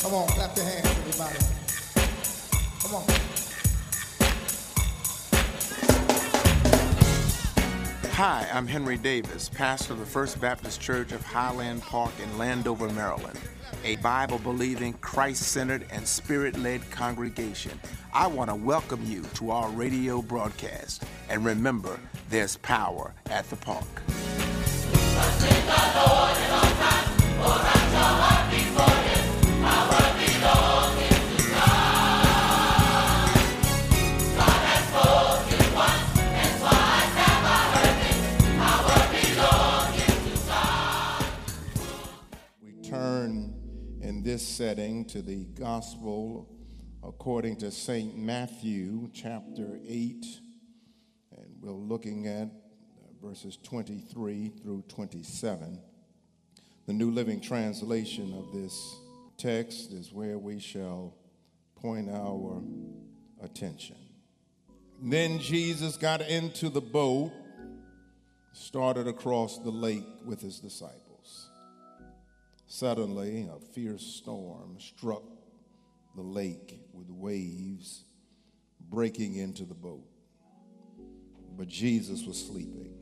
Come on, clap your hands, everybody. Come on. Hi, I'm Henry Davis, pastor of the First Baptist Church of Highland Park in Landover, Maryland, a Bible-believing, Christ-centered, and Spirit-led congregation. I want to welcome you to our radio broadcast. And remember, there's power at the park. Turn in this setting to the gospel according to St. Matthew chapter 8, and we're looking at verses 23 through 27. The New Living Translation of this text is where we shall point our attention. Then Jesus got into the boat, started across the lake with his disciples. Suddenly, a fierce storm struck the lake with waves breaking into the boat. But Jesus was sleeping.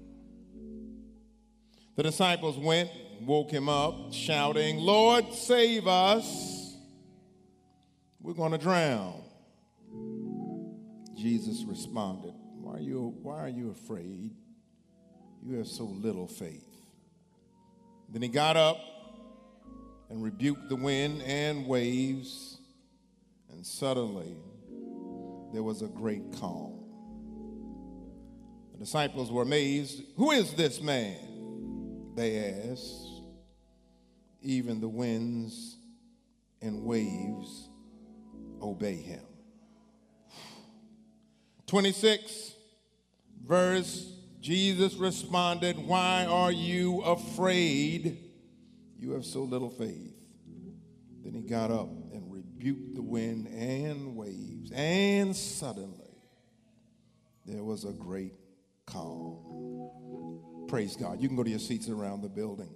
The disciples went and woke him up, shouting, "Lord, save us. We're going to drown." Jesus responded, Why are you afraid? You have so little faith." Then he got up and rebuked the wind and waves, and suddenly there was a great calm. The disciples were amazed. "Who is this man?" they asked. "Even the winds and waves obey him." 26 verse, Jesus responded, "Why are you afraid? You have so little faith." Then he got up and rebuked the wind and waves, and suddenly there was a great calm. Praise God. You can go to your seats around the building.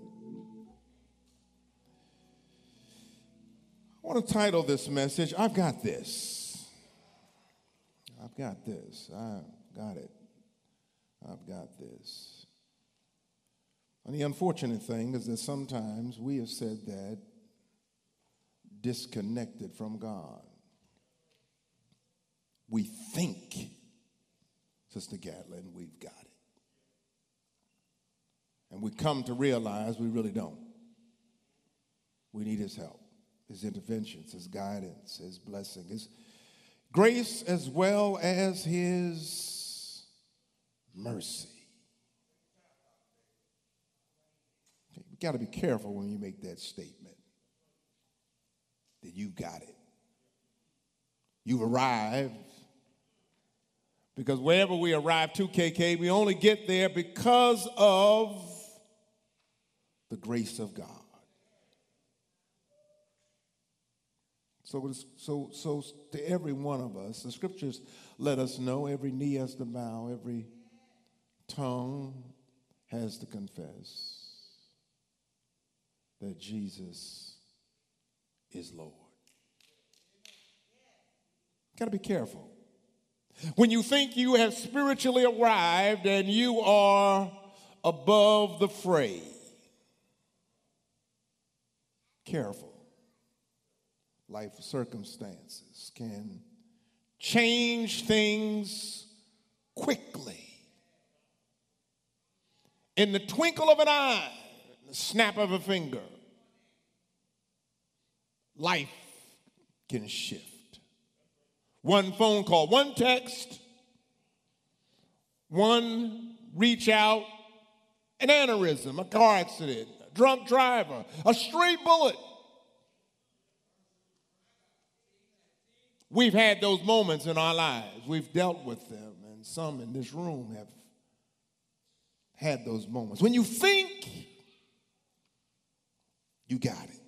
I want to title this message, "I've Got This." I've got this. I've got it. I've got this. And the unfortunate thing is that sometimes we have said that disconnected from God. We think, Sister Gatlin, we've got it. And we come to realize we really don't. We need his help, his interventions, his guidance, his blessing, his grace, as well as his mercy. You got to be careful when you make that statement that you got it. You've arrived. Because wherever we arrive to, KK, we only get there because of the grace of God. So to every one of us, the scriptures let us know every knee has to bow, every tongue has to confess that Jesus is Lord. Got to be careful. When you think you have spiritually arrived and you are above the fray, careful. Life circumstances can change things quickly. In the twinkle of an eye, the snap of a finger, life can shift. One phone call, one text, one reach out, an aneurysm, a car accident, a drunk driver, a stray bullet. We've had those moments in our lives. We've dealt with them, and some in this room have had those moments. When you think you got it,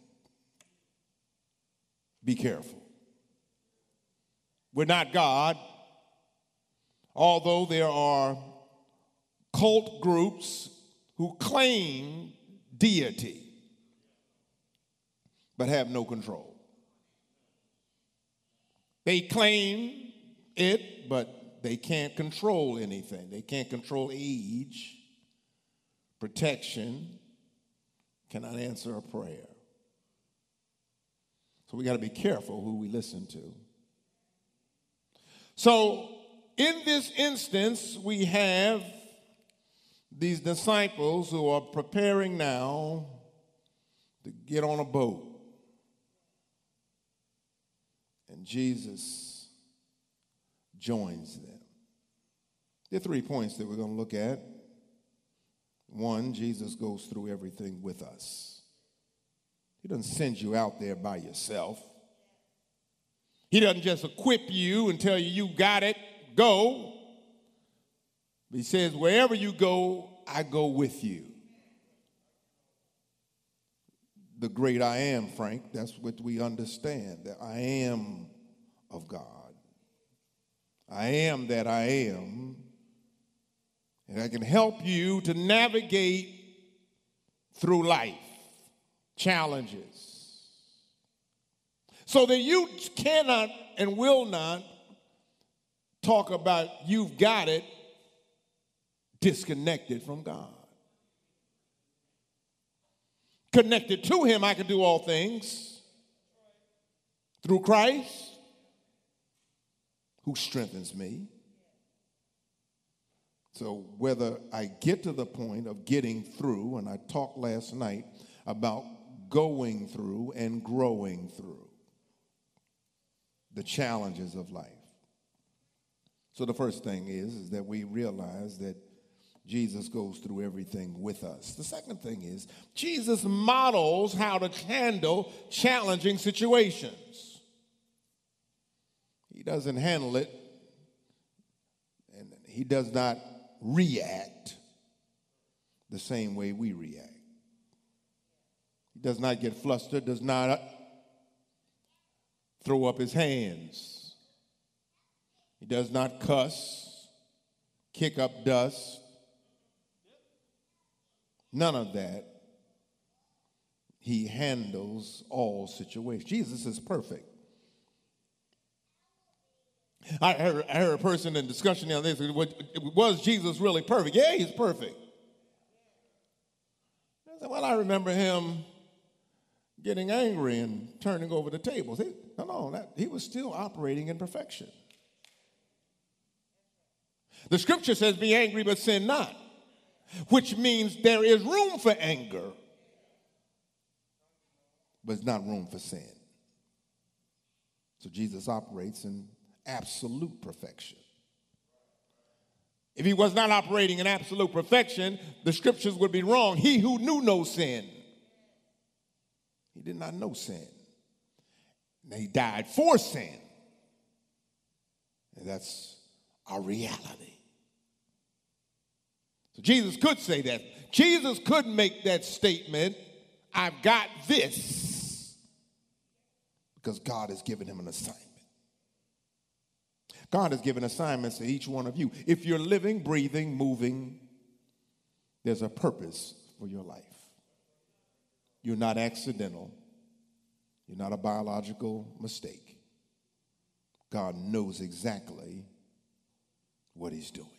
be careful. We're not God, although there are cult groups who claim deity but have no control. They claim it, but they can't control anything. They can't control age, protection, cannot answer a prayer. So we got to be careful who we listen to. So in this instance, we have these disciples who are preparing now to get on a boat. And Jesus joins them. There are 3 points that we're going to look at. 1, Jesus goes through everything with us. He doesn't send you out there by yourself. He doesn't just equip you and tell you, you got it, go. He says, wherever you go, I go with you. The great I am, Frank, that's what we understand, that I am of God. I am that I am. And I can help you to navigate through life, challenges, so that you cannot and will not talk about you've got it disconnected from God. Connected to him, I can do all things through Christ, who strengthens me. So whether I get to the point of getting through, and I talked last night about going through and growing through the challenges of life. So the first thing is that we realize that Jesus goes through everything with us. The second thing is Jesus models how to handle challenging situations. He doesn't handle it, and he does not react the same way we react. He does not get flustered, does not throw up his hands. He does not cuss, kick up dust. None of that. He handles all situations. Jesus is perfect. I heard a person in discussion the other day say, was Jesus really perfect? Yeah, he's perfect. I said, well, I remember him getting angry and turning over the tables. He was still operating in perfection. The scripture says, be angry but sin not, which means there is room for anger, but it's not room for sin. So Jesus operates in absolute perfection. If he was not operating in absolute perfection, the scriptures would be wrong. He who knew no sin, he did not know sin. And he died for sin. And that's our reality. So Jesus could say that. Jesus could make that statement, I've got this, because God has given him an assignment. God has given assignments to each one of you. If you're living, breathing, moving, there's a purpose for your life. You're not accidental. You're not a biological mistake. God knows exactly what he's doing.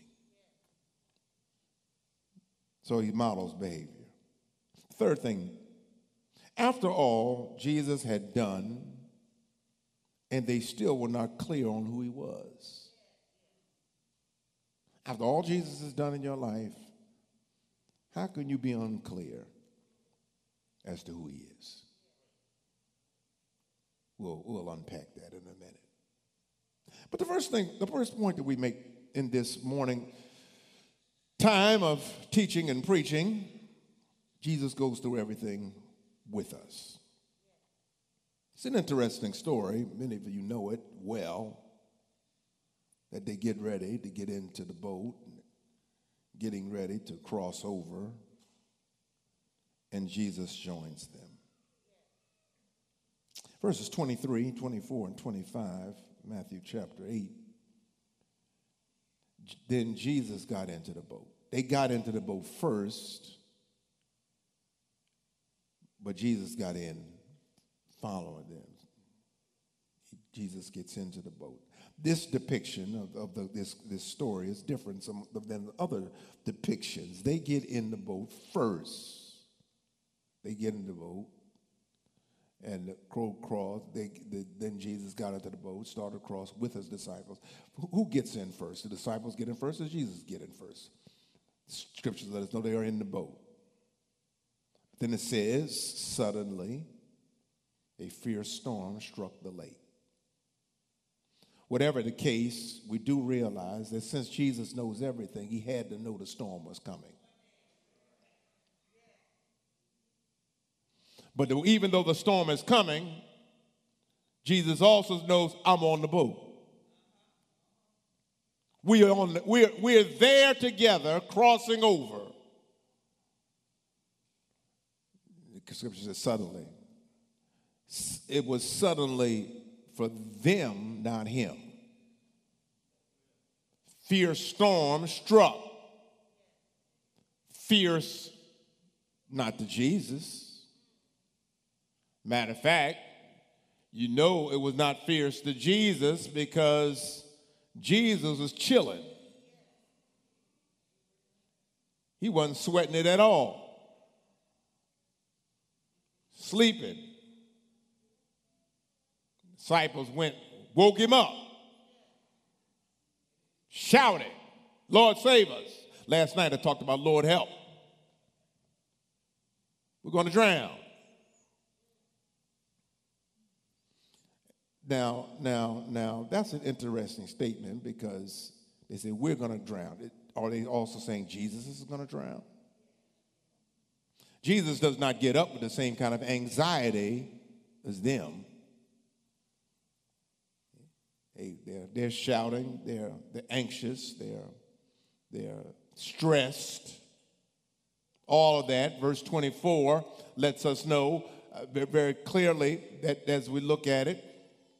So he models behavior. Third thing, after all Jesus had done, and they still were not clear on who he was. After all Jesus has done in your life, how can you be unclear as to who he is? We'll unpack that in a minute. But the first point that we make in this morning time of teaching and preaching, Jesus goes through everything with us. It's an interesting story. Many of you know it well, that they get ready to get into the boat, getting ready to cross over, and Jesus joins them. Verses 23, 24, and 25, Matthew chapter 8. Then Jesus got into the boat. They got into the boat first, but Jesus got in following them. Jesus gets into the boat. This depiction of this story is different than other depictions. They get in the boat first. They get in the boat, and the crow crossed. Then Jesus got into the boat, started across with his disciples. Who gets in first? The disciples get in first, or Jesus get in first? Scriptures let us know they are in the boat. Then it says, suddenly, a fierce storm struck the lake. Whatever the case, we do realize that since Jesus knows everything, he had to know the storm was coming. But even though the storm is coming, Jesus also knows I'm on the boat. We're there together, crossing over. The scripture says suddenly. It was suddenly for them, not him. Fierce storm struck. Fierce, not to Jesus. Matter of fact, you know it was not fierce to Jesus because Jesus was chilling. He wasn't sweating it at all. Sleeping. Disciples woke him up, shouted, Lord, save us. Last night I talked about Lord, help. We're going to drown. Now, that's an interesting statement because they say we're going to drown. Are they also saying Jesus is going to drown? Jesus does not get up with the same kind of anxiety as them. They're shouting, they're anxious, they're stressed. All of that. Verse 24 lets us know very clearly that as we look at it,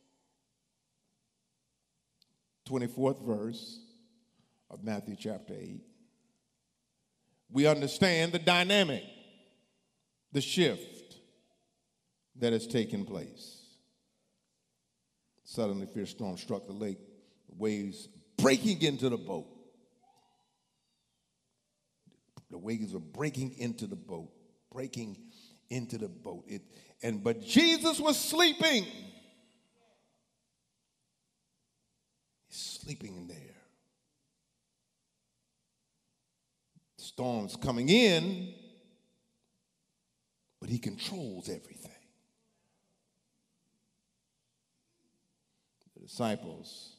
24th verse of Matthew chapter 8, we understand the dynamic, the shift that has taken place. Suddenly, fierce storm struck the lake, the waves breaking into the boat. The waves were breaking into the boat, But Jesus was sleeping. He's sleeping in there. Storm's coming in, but he controls everything. The disciples,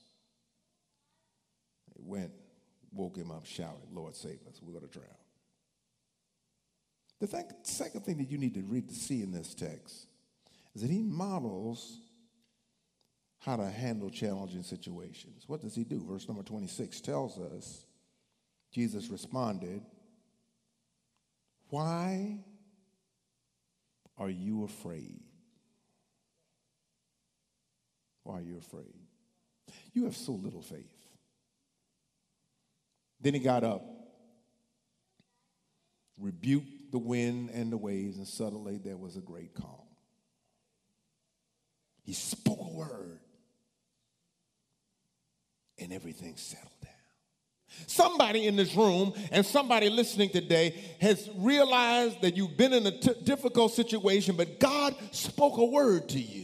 they woke him up, shouted, Lord, save us, we're going to drown. The second thing that you need to read to see in this text is that he models how to handle challenging situations. What does he do? Verse number 26 tells us, Jesus responded, why are you afraid? Why are you afraid? You have so little faith. Then he got up, rebuked the wind and the waves, and suddenly there was a great calm. He spoke a word, and everything settled down. Somebody in this room and somebody listening today has realized that you've been in a difficult situation, but God spoke a word to you.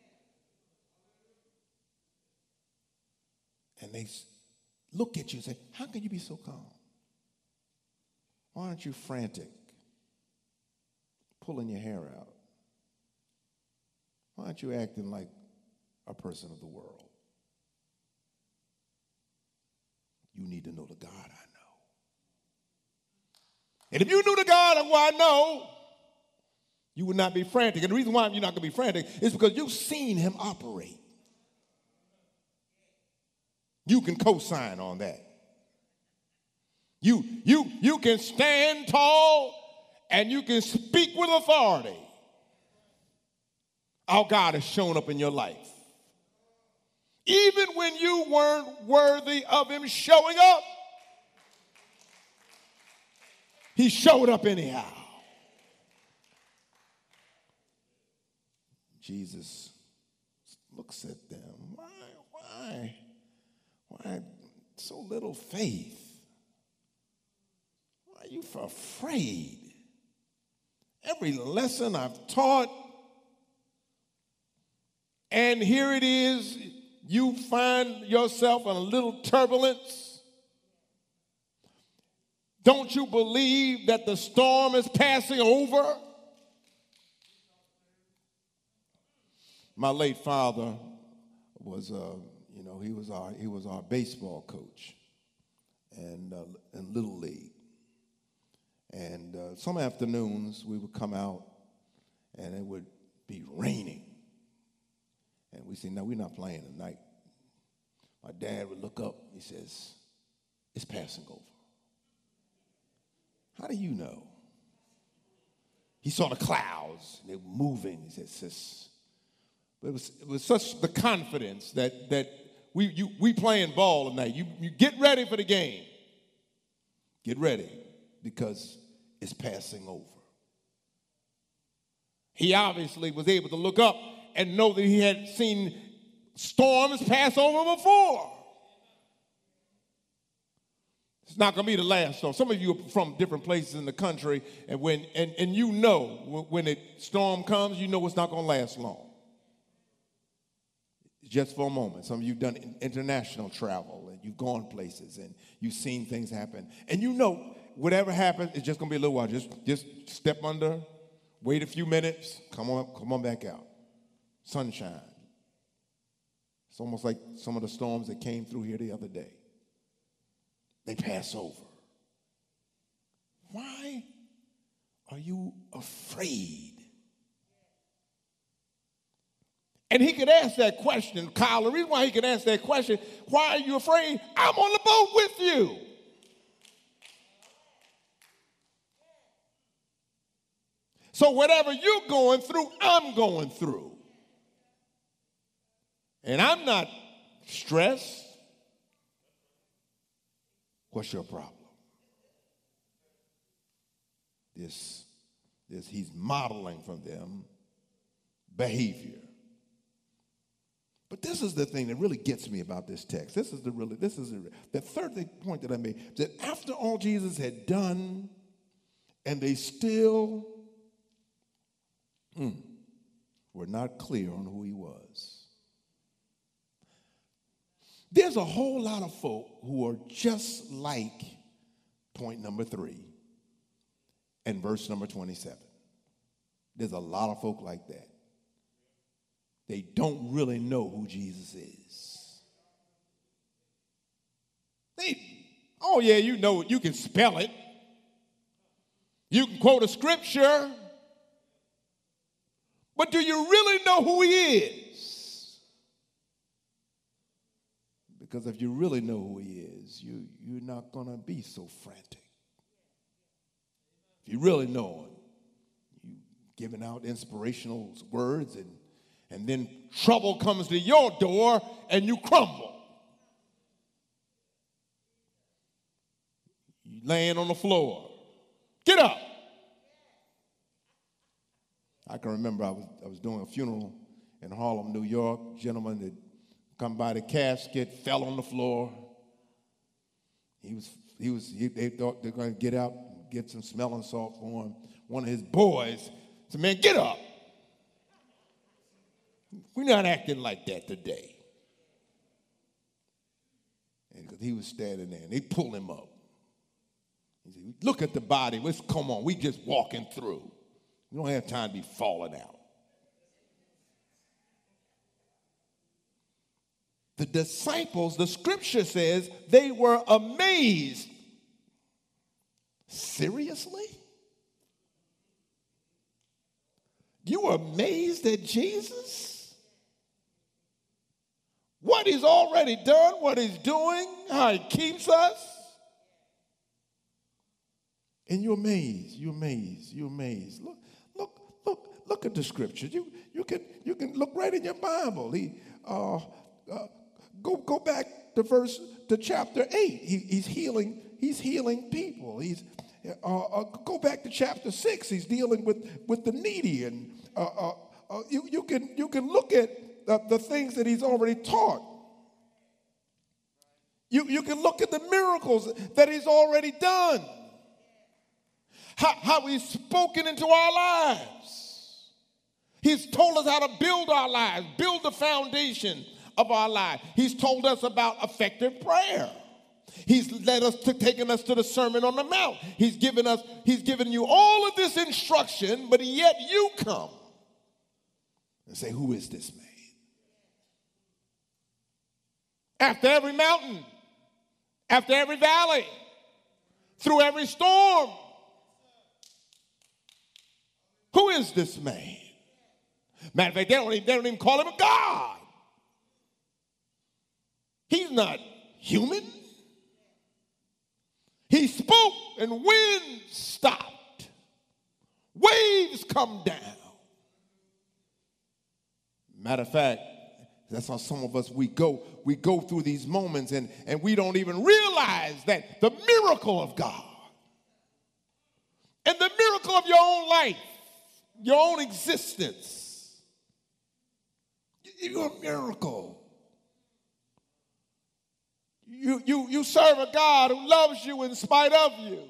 And they look at you and say, how can you be so calm? Why aren't you frantic, pulling your hair out? Why aren't you acting like a person of the world? You need to know the God I know. And if you knew the God who I know, you would not be frantic. And the reason why you're not going to be frantic is because you've seen him operate. You can co-sign on that. You can stand tall and you can speak with authority. How God has shown up in your life. Even when you weren't worthy of him showing up, he showed up anyhow. Jesus looks at them. Why so little faith? Why are you afraid? Every lesson I've taught, and here it is, you find yourself in a little turbulence. Don't you believe that the storm is passing over? My late father was, he was our baseball coach and in Little League. And some afternoons we would come out and it would be raining. And we say, no, we're not playing tonight. My dad would look up, he says, it's passing over. How do you know? He saw the clouds, they were moving. He said, sis. But it was such the confidence that we playing ball tonight. You get ready for the game. Get ready, because it's passing over. He obviously was able to look up and know that he had seen storms pass over before. It's not going to be the last storm. Some of you are from different places in the country, and when a storm comes, you know it's not going to last long. Just for a moment. Some of you have done international travel, and you've gone places, and you've seen things happen. And you know, whatever happens, it's just going to be a little while. Just step under, wait a few minutes, come on back out. Sunshine. It's almost like some of the storms that came through here the other day. They pass over. Why are you afraid? And he could ask that question, Kyle. The reason why he could ask that question, why are you afraid? I'm on the boat with you. So whatever you're going through, I'm going through. And I'm not stressed. What's your problem? He's modeling from them behavior. But this is the thing that really gets me about this text. This is the third point that I made. That after all Jesus had done, and they still were not clear on who he was. There's a whole lot of folk who are just like point number 3 and verse number 27. There's a lot of folk like that. They don't really know who Jesus is. You know it. You can spell it. You can quote a scripture. But do you really know who he is? Because if you really know who he is, you're not going to be so frantic. If you really know him, you giving out inspirational words, and then trouble comes to your door and you crumble. You laying on the floor. Get up. I can remember I was doing a funeral in Harlem, New York. A gentleman that come by the casket, fell on the floor. They thought they're going to get out and get some smelling salt for him. One of his boys said, man, get up. We're not acting like that today. And because he was standing there, and they pulled him up. He said, look at the body. Come on, we just walking through. We don't have time to be falling out. The disciples, the scripture says, they were amazed. Seriously? You were amazed at Jesus? What he's already done, what he's doing, how he keeps us? And you're amazed, you're amazed, you're amazed. Look at the scriptures. You can look right in your Bible. Go back to chapter 8. He's healing people. Go back to chapter 6. He's dealing with the needy, and you can look at the things that he's already taught. You can look at the miracles that he's already done. How he's spoken into our lives. He's told us how to build our lives, build the foundation of our lives. He's told us about effective prayer. He's taken us to the Sermon on the Mount. He's given you all of this instruction, but yet you come and say, who is this man? After every mountain, after every valley, through every storm, who is this man? Matter of fact, they don't even call him a God. He's not human. He spoke and wind stopped. Waves come down. Matter of fact, that's how some of us, we go through these moments and we don't even realize that the miracle of God and the miracle of your own life, your own existence, you're a miracle. You serve a God who loves you in spite of you.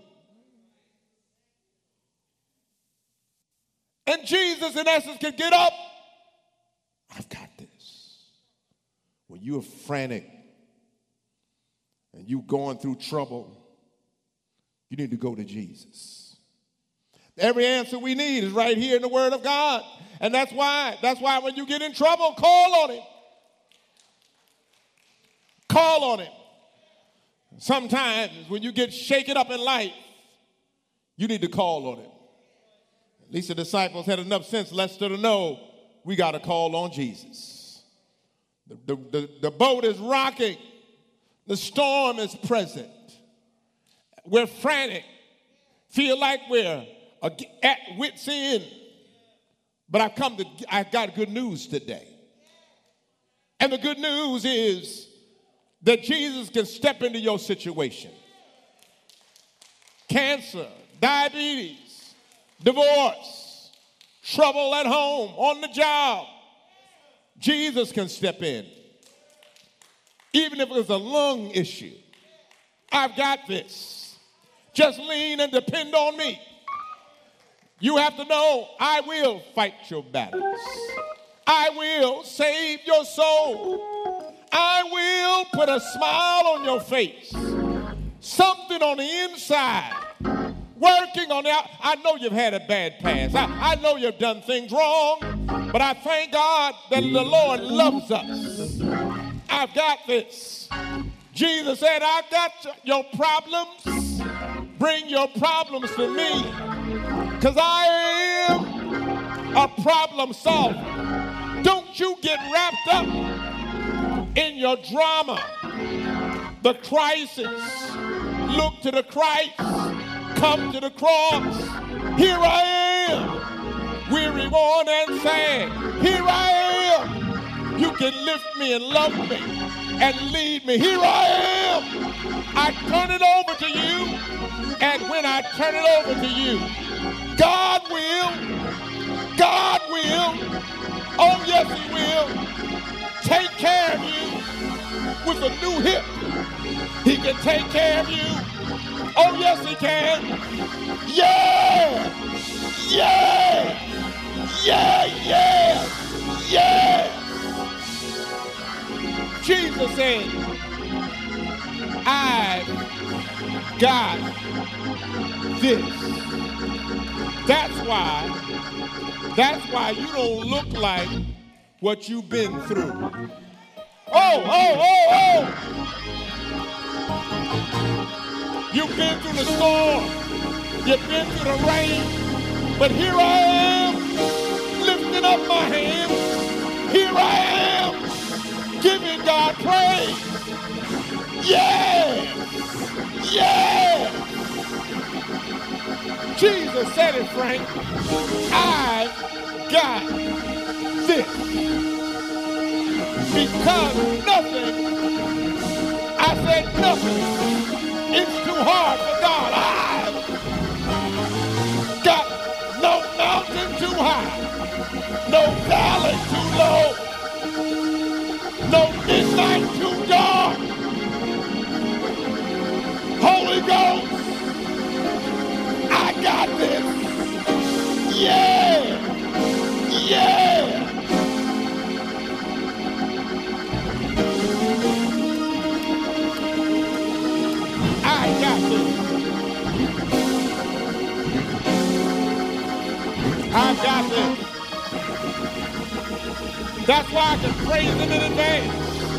And Jesus, in essence, can get up. I've got this. When you're frantic and you're going through trouble, you need to go to Jesus. Every answer we need is right here in the Word of God. And that's why when you get in trouble, call on him. Call on him. Sometimes when you get shaken up in life, you need to call on him. At least the disciples had enough sense, Lester, to know we got to call on Jesus. The boat is rocking. The storm is present. We're frantic. Feel like we're at wit's end. But I've got good news today. And the good news is that Jesus can step into your situation. Cancer, diabetes, divorce, trouble at home, on the job. Jesus can step in. Even if it's a lung issue. I've got this. Just lean and depend on me. You have to know I will fight your battles. I will save your soul. I will put a smile on your face. Something on the inside. Working on the out. I know you've had a bad past. I know you've done things wrong. But I thank God that the Lord loves us. I've got this. Jesus said, I've got your problems. Bring your problems to me. Because I am a problem solver. Don't you get wrapped up in your drama, the crisis. Look to the Christ, come to the cross. Here I am, weary, worn, and sad. Here I am. You can lift me and love me and lead me. Here I am. I turn it over to you, and when I turn it over to you, God will, oh yes he will, take care of you with a new hip. He can take care of you. Oh yes he can. Yeah, yeah, yeah, yeah, yeah. Jesus said, I've got this. That's why you don't look like what you've been through. Oh. You've been through the storm. You've been through the rain. But here I am, lifting up my hands. Here I am, giving God praise. Yeah. Yeah. Jesus said it, Frank. I've got this. Because nothing, I said nothing, it's too hard for God. I've got no mountain too high, no valley too low. That's why I can praise him in advance.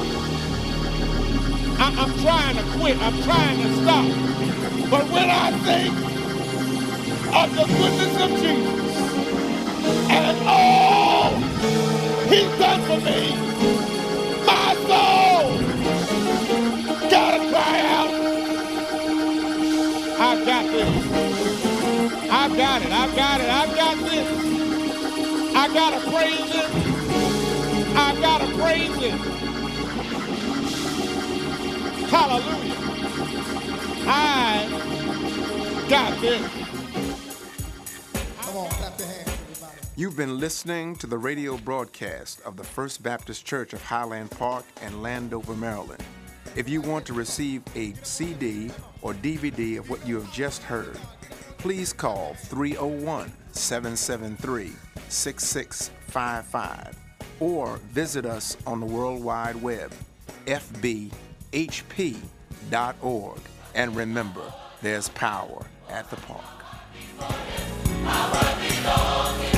I'm trying to quit. I'm trying to stop. But when I think of the goodness of Jesus and all he's done for me, my soul gotta cry out. I've got this. I've got it. I've got it. I've got this. I gotta praise him. I've gotta praise him. Hallelujah. I got this. Come on, clap your hands, everybody. You've been listening to the radio broadcast of the First Baptist Church of Highland Park in Landover, Maryland. If you want to receive a CD or DVD of what you have just heard, please call 301-773-6655 or visit us on the World Wide Web, fbhp.org. And remember, there's power at the park.